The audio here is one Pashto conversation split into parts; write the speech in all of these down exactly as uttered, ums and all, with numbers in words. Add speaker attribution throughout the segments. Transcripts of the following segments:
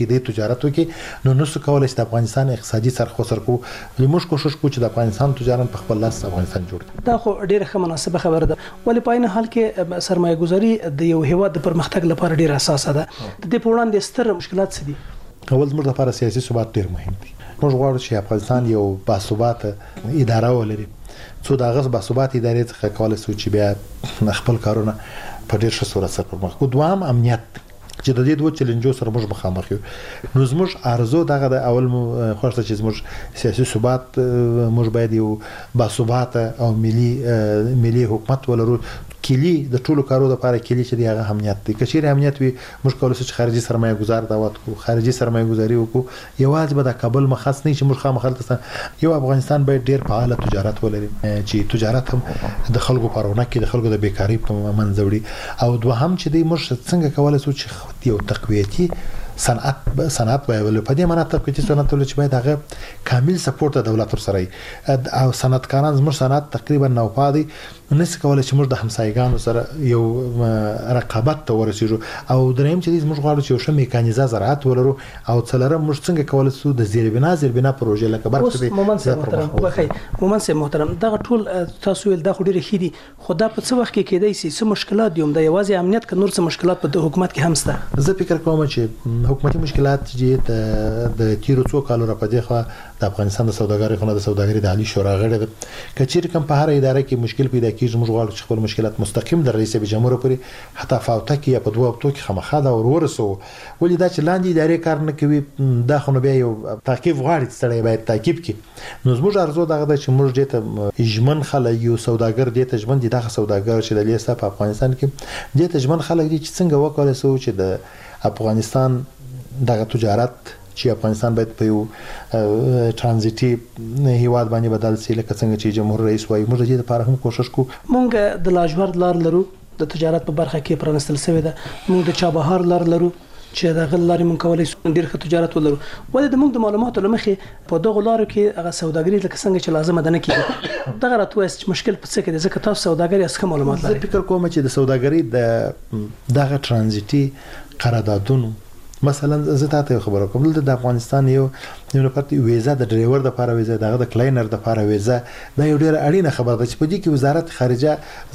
Speaker 1: د تجارت وکړي نو نو څه کولای شي د افغانستان اقتصادي سرخوسر کو موږ کوشش کوو چې د افغانستان تجارت په خپل لاس افغانستان جوړ کړي.
Speaker 2: دا خو ډیره ښه مناسبه خبره ده ولې په عین حال کې سرمایه گذاري د یو هیواد د پرمختګ لپاره ډیره اساسه ده. د دې په وړاندې ستر مشکلات څه دي؟
Speaker 1: اول زموږ لپاره سیاسي ثبات ډیر مهم دی. موږ غواړو چې افغانستان یو باثباته اداره ولري څو د هغه باثباته ادارې څخه کولای شي چې بیا خپل کارونه په ډیر ښه صورت سره پرمخ کړي. دوام امنیت چې د دې دوه چیلنجو سره موږ مخامخ یو. نو زموږ ارزو دغه د اول خوښه چې زموږ سیاسي ثبات موږ باید یو باثباته او ملي ملي حکومت ولرو. کلی د ټولو کارو لپاره کلی چې دغه امنیت دی. کچېر امنیت وي موږ کولای شو چې خارجي سرمایه گذار دعوت کو خارجي سرمایه گذاري وکړو. یوازې به د کابل مخص نه چې موږ خامخالته یو افغانستان باید ډیر فعال تجارت ولري چې تجارت هم د خلکو پرونه کې د خلکو د بیکاری په منځوړي. او دوهم چې دی موږ څنګه کولای شو چې یو تقویتي صنعت صنعت وایول په دې معنی تقویتي صنعت ول چې باید هغه کامل سپورټ د دولت سره او صنعتکاران زموږ صنعت تقریبا نو پادي نس کولای چې موږ د همسایګانو سره یو رقابت ته ورسېږو. او دریم چې موږ غواړو چې یو ښه میکانیزه زراعت ولرو او څلورم موږ څنګه کولای شو د زیربنا زیربنا پروژې لکه برخه
Speaker 2: دي. مومن سي محترم وبخي مومن سي محترم دغه ټول تاسو ول د خو ډیره خېدي خدا په څه وخت کې کېدای شي څه مشکلات دي هم د یوازې امنیت ک نور څه مشکلات په حکومت کې هم شته.
Speaker 1: زه فکر کوم چې حکومتي مشکلات چې د تیرو څو کالو را پدې خو د افغانستان د سوداګرۍ خونه د سوداګرۍ د عالی شورا غړي ده. کچیر کوم په هر اداره کې مشکل پیدا کیږي موږ غواړو چې خپل مشکلات مستقیم د رئیس جمهور پورې حتی فاوته کې یا په دوه هفتو کې خامخا دا ورسو. ولې دا چې لاندې ادارې کار نه کوي دا خو بیا یو تعقیب غواړي چې باید تعقیب کړي. نو زموږ ارزو دغه د چې موږ دې اجمن خلک یو سوداګر دې ته ژوند دغه سوداګر چې د لیسته په افغانستان کې دې ته ژوند خلک دې چې څنګه وکړي سو چې د افغانستان دغه تجارت چې افغانستان باید په یو ترانزیټي هیواد باندې بدل شي لکه څنګه چې جمهور رئیس وايي. موږ دې لپاره هم کوشش کوو.
Speaker 2: موږ د لاجورد لار لرو د تجارت په برخه کې پرانستل شوی ده. موږ د چابهار لار لرو چې د غل لارې مونږ کولای شو ډیر ښه تجارت ولرو. ولې د موږ د معلوماتو لمخې په دغه لارو کې هغه سوداګري لکه څنګه چې لازم ده نه کیږي. دغه راتوي چې مشکل په څه کې ده ځکه تاسو سوداګري اسکه معلومات لرئ.
Speaker 1: زه فکر کوم چې د سوداګري د دغه ترانزیټي قراردادونو مثلا زه تاسو خبرو کوم د افغانستان یو یو لپاره ویزا د ډرایور د لپاره ویزا دغه د کلاینر د لپاره ویزا دا یو ډیر اړینه خبره ده چې په دې کې وزارت خارجه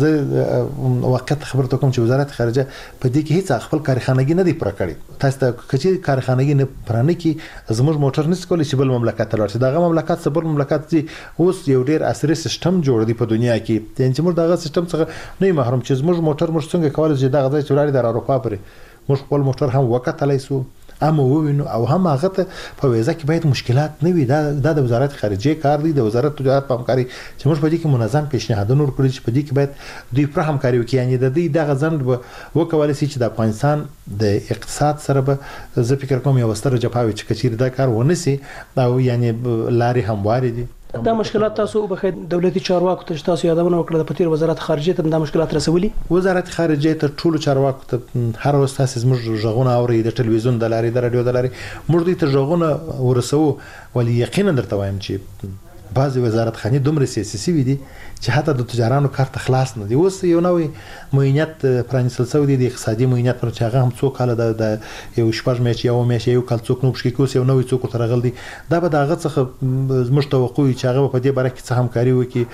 Speaker 1: زه وخت خبرته کوم چې وزارت خارجه په دې کې هیڅ خپل کارخانګي نه دی پر کړی. تاسو ته کچې کارخانګي نه پرانه کې زموږ موټر نس کولی چې بل مملکت ته لاړ شي. دغه مملکت څخه بل مملکت چې اوس یو ډیر عصري سیستم جوړ دی په دنیا کې چې موږ دغه سیستم څخه نه محروم چې زموږ موټر موږ څنګه کولای چې دغه ځای چوراري د اروپا پرې موږ خپل موټر هم وکټلای سو اما وینو او هم هغه ته په ویزه کې باید مشکلات نه وي. دا د وزارت خارجه کار دی د وزارت تجارت په همکاري چې موږ په دې کې منظم پیشنهادونه ورکړي چې په دې کې باید دوی پر همکاري وکړي. یعنی د دې دغه ځند وکولای شي چې د افغانستان د اقتصاد سره به زه فکر کوم یو ستر جپاوي چې کچیر دا کار ونسي او یعنی لاري همواري دي.
Speaker 2: دا مشکلات تاسو به دولتي چارواکو ته تاسو یادونه وکړه د پتیر وزارت خارجه ته دا مشکلات رسولي.
Speaker 1: وزارت خارجه ته ټولو چارواکو ته هر ورځ تاسو زموږ ژغونه اوري د ټلویزیون د لاري د رادیو د لاري موږ دې ته ژغونه ورسو. ولې یقینا درته وایم چې بعضی وزارت خانه دومره سیاسي وي دي چې حتی د تجارانو کارت خلاص نه دی. اوس یو نوې معینت پرانیستل شوی دی د اقتصادي معینت پر چې هغه هم څو کال د یو شپږ میاشتې یو میاشتې یو کال څوک نو بشکې کوس یو نوې څوک تر غل دی. دا به دغه څخه زموږ توقع چې هغه په دې باره کې څه همکاري وکړي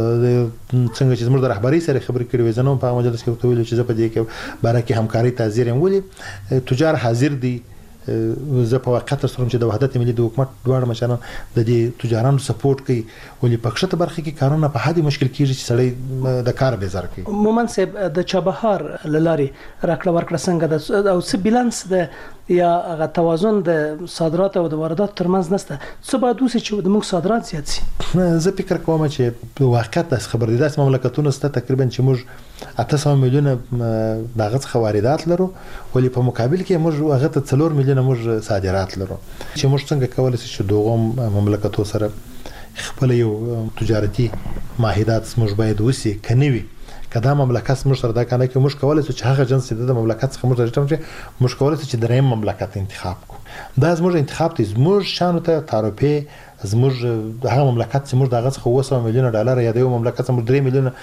Speaker 1: څنګه چې زموږ د رهبرۍ سره خبرې کړې وې. زنه په مجلس کې ویل چې زه په دې کې باره کې همکاري تعزیر یم. ولې تجار حاضر دي زه په وخت سره چې د وحدت ملي د حکومت دواړه مشران د دې تجارانو سپورټ کوي. ولې پښته برخه کې کارونه په حدي مشکل کیږي چې سړی د کار بیزار کوي.
Speaker 2: مومن صاحب د چابهار لاري راکړه ورکړه څنګه د او څه بیلانس د یا هغه توازن د صادرات او د واردات ترمنځ نشته څه باید وسه چې د موږ صادرات زیات شي.
Speaker 1: زه فکر کوم چې په واقعیت د خبر دي داس مملکتونه ست تقریبا چې موږ اته سوه میلیونه دغه څخه واردات لرو ولې په مقابل کې موږ هغه ته څلور میلیونه موږ صادرات لرو چې موږ څنګه کولای شو چې دغه مملکتو سره خپل یو تجارتي معاهدات موږ باید وسی کنيوي کدا مملکت موږ سره دا کنه کې موږ کولای شو چې هغه جنس د مملکت څخه موږ درته موږ کولای شو چې دریم مملکت انتخاب کو. دا زموږ انتخاب ته زموږ شانو ته تعرفه زموږ هغه مملکت چې موږ دغه څخه اوه سوه میلیونه ډالر یا د یو مملکت څخه درې میلیونه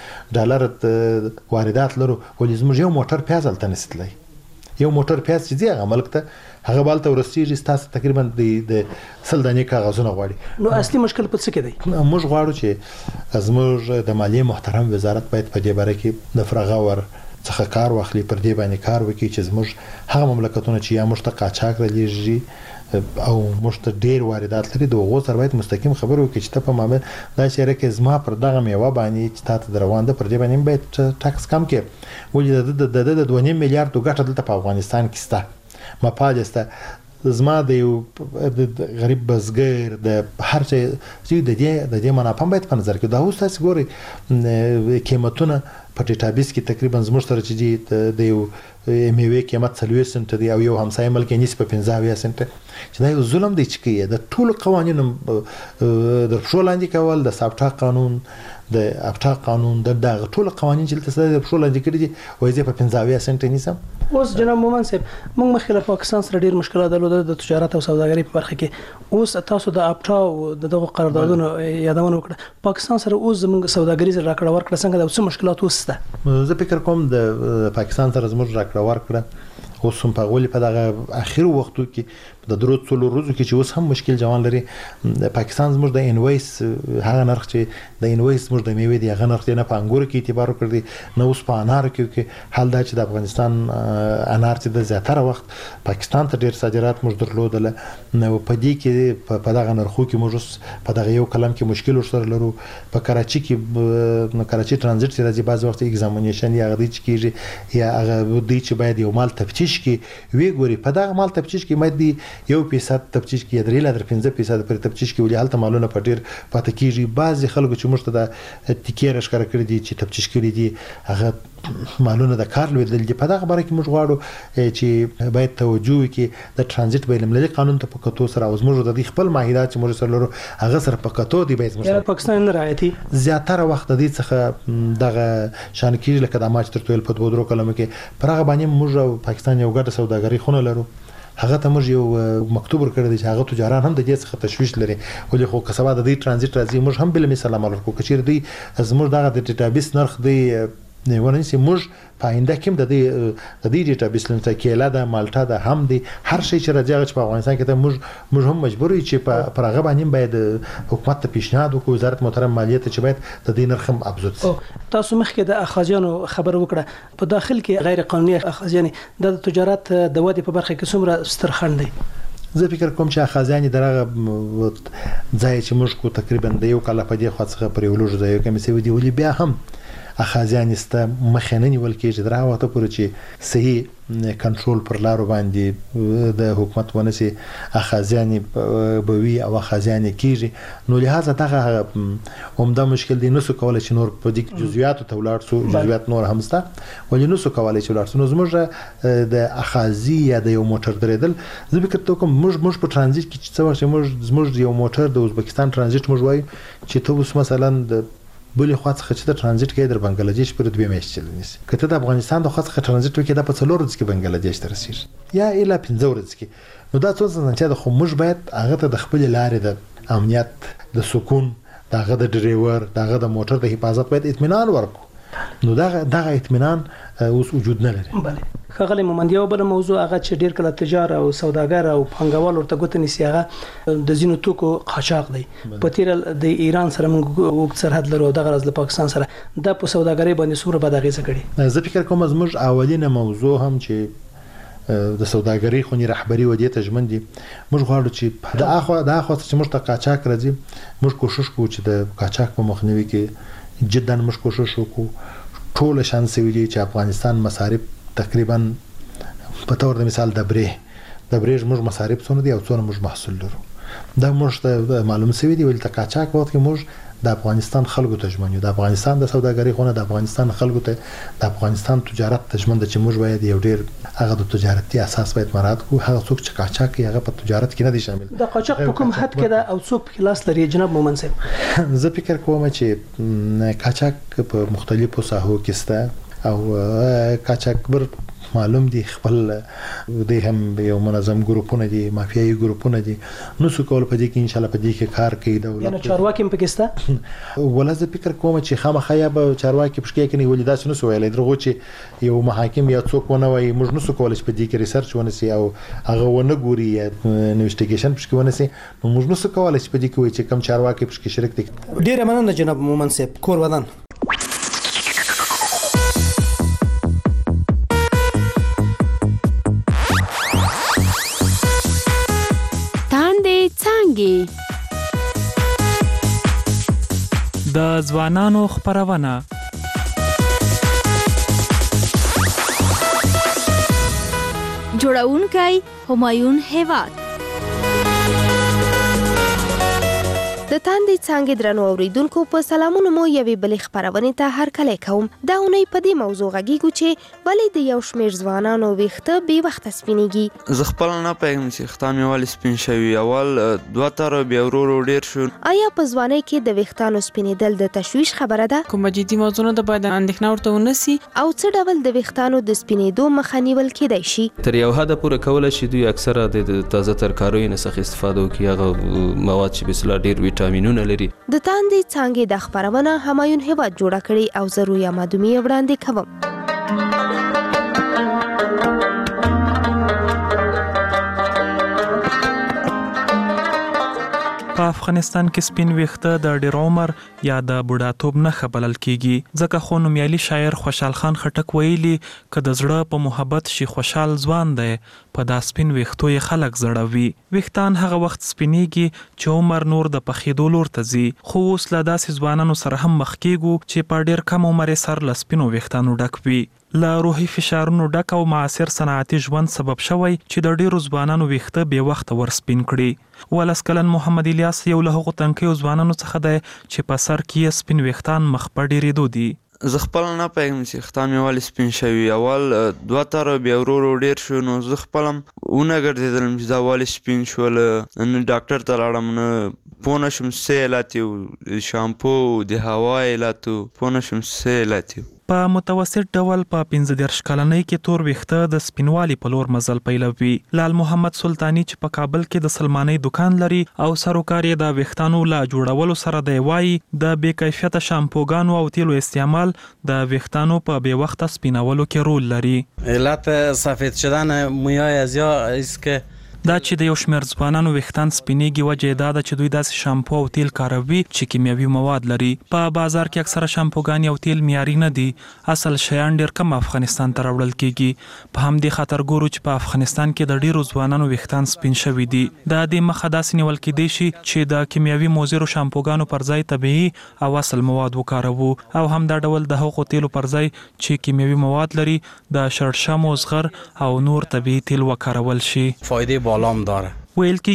Speaker 1: ډالر واردات لرو ولې زموږ یو موټر پیاز الته نستلای یو موټر پیاز چې هغه ملک ته هغه بالته ورسیږي تاسو تقریبا د سل دانې کاغذونه غواړي.
Speaker 2: نو اصلي مشکل په څه کې دی؟
Speaker 1: موږ غواړو چې زموږ د مالیې محترم وزارت باید په دې باره کې د فرغه ور څخه کار واخلي، پر دې باندې کار وکړي چې زموږ هغه مملکتونه چې یا موږ ته قاچاق رالیږي او موږ ته ډیر واردات لري د هغو سره باید مستقیم خبرې وکړي چې ته په معامل دا چیرې کې زما پر دغه میوه باندې چې تاسو د روان ده پر دې باندې باید ټاکس کم کړي. ولې د د دوه نیم میلیارډ ګټه دلته په افغانستان کې سته، مفاد سته، زما د یو غریب بزګر د هر څه د دې د دې منافع باید په نظر کې دا اوس تاسو ګوري قیمتونه په ډیټابیس کې تقریبا زموږ سره چې د یو میوه قیمت څلوېښت سنټه دی او یو همسایه ملک یې نسبه پنځه اویا سنټه، چې دا یو ظلم دی چې کوي. د ټولو قوانینو د پښو لاندې کول، د سابټا قانون، د اپټا قانون، د دغه ټولو قوانین چې تاسو د پښو لاندې کړی دي وایي زه په پنځه اویا سنټه نیسم.
Speaker 2: اوس جناب مومن صاحب موږ مخکې له پاکستان سره ډیر مشکلات درلودل د تجارت او سوداګرۍ په برخه کې. اوس تاسو د اپټا او دغه قراردادونو یادونه وکړه، پاکستان سره اوس زموږ سوداګري سره راکړه ورکړه څنګه د څه مشکلات وسته؟
Speaker 1: زه فکر کوم د پاکستان سره زموږ راکړه ورکړه اوس هم په غولي په دغه اخیرو وختو کې د درو څلو ورځو کې چې اوس هم مشکل جوان لري. پاکستان زموږ د انوایس هغه نرخ چې د انوایس زموږ د میوې دی هغه نرخ نه په انګور کې اعتبار وکړي، نه اوس په انار کې کې حال دا چې د افغانستان انار چې د زیاتره وخت پاکستان ته ډیر صادرات موږ درلودل، نو په دې کې په دغه نرخو کې موږ په دغه یو کلم کې مشکل ورسره لرو. په کراچي کې کراچي ترانزیت چې راځي بعض وخت ایگزامینیشن یا غدي چې کیږي یا هغه دی چې باید یو مال تفتیش کې وی ګوري، په دغه مال تفتیش کې مادي یو فیصد تفتیش کې درې لادر پنځه فیصد پر تفتیش کې ولې حالت مالونه په ډیر پاتې کیږي. بعض خلکو چې موږ ته د تکیر ښکار کړی دي چې تفتیش کړی دي هغه مالونه د کار لویدل دي. په دغه باره کې موږ غواړو چې باید توجه وکړي د ترانزیت بین المللي قانون ته په کتو سره او موږ د خپل معاهدات چې موږ سره لرو هغه سره په کتو دی باید
Speaker 2: موږ پاکستان نه رعایتي
Speaker 1: زیاتره وخت د دې څخه دغه شان کیږي لکه د ماچ تر ټول په دوه درو کلمه کې پر هغه باندې موږ پاکستان یو ګډه سوداګري خونه لرو، هغه ته موږ یو مکتوب ورکړی دی چې هغه تجاران هم د دې څخه تشویش لري. ولې خو کسبه د دې ترانزیت راځي موږ هم بل مثال عمل وکړو چې دوی زموږ دغه د ډیټابیس نرخ دی نه ورنه چې موږ په آینده کې د دې د دې ډیټابیس لنته کېلا د مالټا د هم دی هر شي چې راځي چې په افغانستان کې ته موږ موږ هم مجبور یو چې په پرغه باندې باید حکومت ته پیشنهاد وکړو، وزارت محترم مالیات چې باید د دې نرخ هم ابزود شي.
Speaker 2: تاسو مخکې د اخاذیانو خبر وکړه، په داخل کې غیر قانوني اخاذیان د تجارت د ودې په برخه کې څومره ستر خنډ دی؟
Speaker 1: زه فکر کوم چې اخاذیان درغه ځای چې موږ کو تقریبا د یو کال په دې خوا څخه پر یو لوژ ځای کې مې سوي دی ولې بیا هم اخاذیان است مخنه نیول کېږي درا وته پورې چې صحیح کنټرول پر لارو باندې د حکومت ونسي اخاذیان بوي او اخاذیان کېږي. نو لهدا دغه عمده مشکل دی، نو څه کولای چې نور په دې جزئیات ته ولاړ سو، جزئیات نور هم سته ولې نو څه کولای چې ولاړ سو. نو زموږ د اخاذي یا د یو موټر درېدل زه فکر کوم موږ موږ په ترانزیت کې څه وخت موږ زموږ یو موټر د ازبکستان ترانزیت موږ وایو چې ته اوس مثلا د بلې خوا څخه چې د ترانزیت کې در بنگلاديش پر دوه میاشتې چلنیسي، کته د افغانستان د خوا څخه ترانزیت وکړي د په څلور ورځې کې بنگلاديش ته رسیږي یا اله پنځه ورځې کې. نو دا څه څه چې د خو موږ باید هغه ته د خپل لارې د امنیت د سکون دغه د ډرایور دغه د موټر د حفاظت باید اطمینان ورکړو. نو دغه دغه اطمینان اوس وجود نه لري.
Speaker 2: بله خغلی مومند یو بل موضوع هغه چې ډیر کله تجار او سوداګر او پنګوال ورته ګوت نسی هغه د زینو توکو قاچاق دی. په تیر د ایران سره موږ وګت سرحد لرو دغه راز د پاکستان سره د په سوداګرۍ باندې سوره بداغیزه کړي.
Speaker 1: زه فکر کوم زموږ اولینه موضوع هم چې د سوداګرۍ خونی رهبری ودی ته ژمن دي. موږ غواړو چې د اخو د اخو چې موږ ته قاچاق راځي موږ کوشش کوو چې د قاچاق په مخنیوي کې جدا موږ کوشش وکړو. ټول شانس ویلي چې افغانستان مصارف تقریبا په تور د مثال د بری د بریج موږ مصارف څونه دي او څونه موږ محصول لرو دا موږ ته معلوم سوي دي. ول تکاچاک وخت کې موږ د افغانستان خلکو ته ژمنو، د افغانستان د سوداګرۍ خونه د افغانستان خلکو ته د افغانستان تجارت ته ژمن د چې موږ باید یو ډیر هغه د تجارتي اساس باید مراعات کوو. هغه څوک چې قاچاق هغه په تجارت کې نه دي شامل.
Speaker 2: د قاچاق په کوم حد کې دا او څوک خلاص لري جناب مومن صاحب؟
Speaker 1: زه فکر کوم چې قاچاق په مختلفو ساحو کې سته او قاچاقبر معلوم دي خپل د هم یو منظم ګروپونه دي مافیایي ګروپونه دي نو څه کول په دې کې ان شاء الله په دې کې کار کوي دولت
Speaker 2: یعنی چارواکي هم پکسته
Speaker 1: ولزه فکر کوم چې خامخا یا به چارواکي پښکې کې نیولې داسې نو سویل درغو چې یو محاکم یا څوک ونه وي موږ نو څه کول چې په دې کې ریسرچ ونسي او هغه ونه ګوري یا انویسټیګیشن پښکې ونسي نو موږ نو څه کول چې په دې کې وي چې کم چارواکي پښکې شریک دي.
Speaker 2: ډیره مننه جناب مومن صاحب کور ودان.
Speaker 3: د ځوانانو خپرونه
Speaker 4: جوړونکی همایون هیواد د تاندې څانګې درنو اوریدونکو په سلامونو مو یوې بلې خپرونې ته هرکلی کوم. دا اونۍ په دې موضوع غږیږو چې ولې د یو شمېر ځوانانو ویښته بې وخته سپینېږي.
Speaker 5: زه خپله نه پوهېږم چې ویښتان مې ولې سپین شوي. اول دوه تاره بیا ورو ورو ډېر شو.
Speaker 4: آیا په ځوانۍ کې د ویښتانو سپینېدل د تشویش خبره ده؟
Speaker 6: کومه جدي موضوع نه ده باید اندېښنه ورته ونسي.
Speaker 4: او څه ډول د ویښتانو د سپینېدو مخه نیول کیدای شي؟
Speaker 7: تر یو حده پورې کولی شي دوی اکثره د تازه ترکاریو نه څخه استفاده وکړي هغه مواد چې بسلا ډېر ویټامینونه لري.
Speaker 4: د تاندې څانګې د خپرونه همایون هیواد جوړه کړې او زه رویا مادومي وړاندې کوم.
Speaker 3: په افغانستان کې سپین ویښته د ډېر عمر یا د بوډاتوب نښه بلل کیږي. ځکه خو نومیالي شاعر خوشحال خان خټک ویلي که د زړه په محبت شي خوشحال ځوان دی په دا سپین ویښتو یې خلک زړوي. ویښتان هغه وخت سپینېږي چې عمر نور د پخېدو لور ته ځي. خو اوس له داسې ځوانانو سره هم مخ کیږو چې په ډېر کم عمر یې سر له سپینو ویښتانو ډک وي. له روحي فشارونو ډک او معاصر صنعتي ژوند سبب شوی چې د ډېرو ځوانانو ویښته بې وخته ور سپین کړي. ولس کلن محمد الیاس یو له هغو تنکیو ځوانانو څخه دی چې په سر کې یې سپین ویښتان مخ په ډېرېدو دي.
Speaker 5: زه خپله نه پوهېږم چې ویښتان مې ولې سپین شوي. اول دوه تاره بیا ورو ورو ډېر شو نو زه خپله هم ونه ګرځېدلم چې دا ولې سپین شول. نه ډاکټر ته لاړم نه پوه نه شوم څه علت یو شامپو د هوا علت و پوه نه شوم څه علت یو.
Speaker 3: په متوسط ډول په پنځه دېرش کلنۍ کې تور ویښته د سپینوالي په لور مزل پیلوي. لال محمد سلطاني چې په کابل کې د سلمانۍ دکان لري او سروکار یې د ویښتانو له جوړولو سره دی وایي د بې کیفیته شامپوګانو او تیلو استعمال د ویښتانو په بې وخته سپینولو کې رول لري.
Speaker 8: علت سفید شدن مویای از یا است که
Speaker 3: دا چې د یو شمېر ځوانانو ویښتان سپینېږي وجه یې دا ده چې دوی داسې شامپو او تیل کاروي چې کیمیاوي مواد لري. په بازار کې اکثره شامپوګانې او تیل معیاري نه دي. اصل شیان ډېر کم افغانستان ته راوړل کېږي. په همدې خاطر ګورو چې په افغانستان کې د ډېرو ځوانانو ویښتان سپین شوي دي. د دې مخه داسې نیول کېدی شي چې د کیمیاوي مضرو شامپوګانو پر ځای طبیعي او اصل مواد وکاروو او همدا ډول د هغو تیلو پر ځای چې کیمیاوي مواد لري د شړشمو، زغر او نور طبیعي تیل وکارول شي.
Speaker 8: فایده بالام داره.
Speaker 3: ویل